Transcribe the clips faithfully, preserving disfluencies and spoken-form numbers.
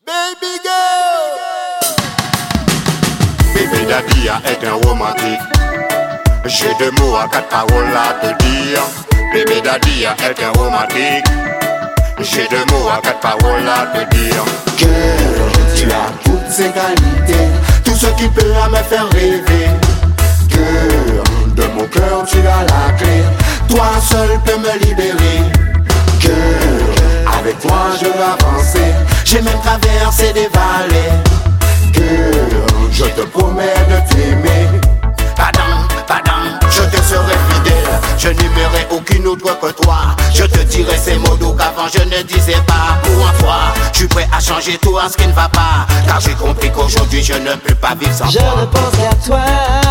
Baby girl. Baby daddy est un romantique. J'ai deux mots à quatre paroles à te dire. Baby daddy est un romantique. J'ai deux mots à quatre paroles à te dire. Girl, tu as toutes ces qualités, tout ce qui peut me faire rêver. Girl, de mon cœur tu as la clé, toi seul peux me libérer. Girl, avec toi je veux avancer, j'ai même traversé des vallées. Girl, je te promets de t'aimer. Pardon, pardon, je te serai fidèle. Je n'aimerai aucune autre que toi. Je te dirai ces mots doux qu'avant je ne disais pas. Pour en toi, je suis prêt à changer tout en ce qui ne va pas. Car j'ai compris qu'aujourd'hui je ne peux pas vivre sans je toi. Je ne pense qu'à toi.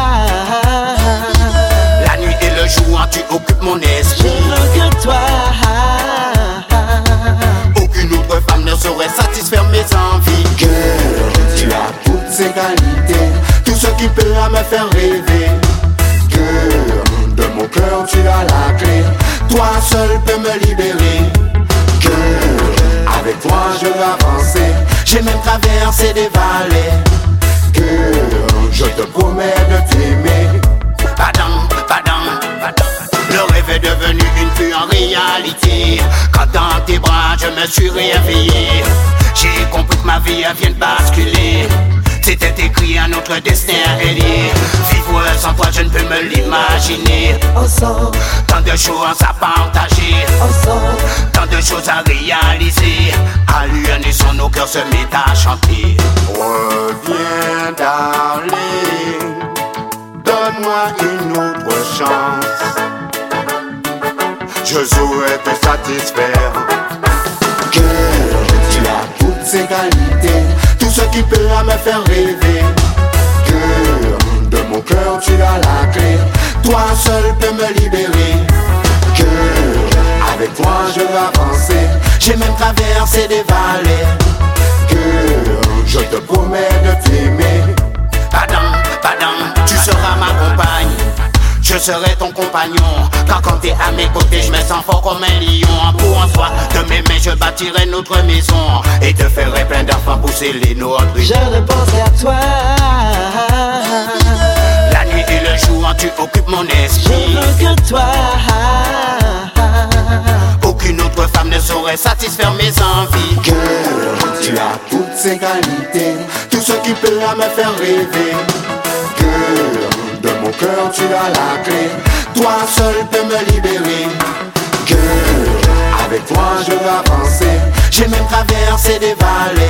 La nuit et le jour, tu occupes mon esprit. Je veux que toi. Aucune autre femme ne saurait satisfaire mes envies. Girl, tu as toutes ces qualités, tout ce qui peut me faire rêver. Girl, de mon cœur tu as la clé, toi seul peux me libérer. Girl, avec toi je veux avancer, j'ai même traversé des vallées. Girl, je te promets de t'aimer. Pardon, pardon, pardon. Le rêve est devenu une pure réalité. Quand dans tes bras je me suis réveillé, j'ai compris que ma vie vient de basculer. C'était écrit à notre destin est lié. Vivre sans toi je ne peux me l'imaginer. Ensemble, tant de choses à partager, ensemble, tant de choses à réaliser. À l'unisson nos cœurs se mettent à chanter. Reviens darling, donne-moi une autre chance. Je saurais te satisfaire. Girl, tu as toutes ces qualités, tout ce qui peut me faire rêver. Girl, de mon cœur tu as la clé, toi seul peux me libérer. Girl, avec toi je veux avancer, j'ai même traversé des vallées. Girl, je te promets de t'aimer. Pardon, pardon, tu seras ma compagne. Je serai ton compagnon. Car quand t'es à mes côtés, je me sens fort comme un lion. Pour en soi, de mes mains, je bâtirai notre maison et te ferai plein d'enfants pousser les nôtres. je ne pense qu'à toi. La nuit et le jour, tu occupes mon esprit. Je veux que toi. Aucune autre femme ne saurait satisfaire mes envies. Girl, tu as toutes ces qualités, tout ce qui peut me faire rêver. Girl, de mon cœur tu as la clé, toi seul peux me libérer. Girl, avec toi je veux avancer, j'ai même traversé des vallées.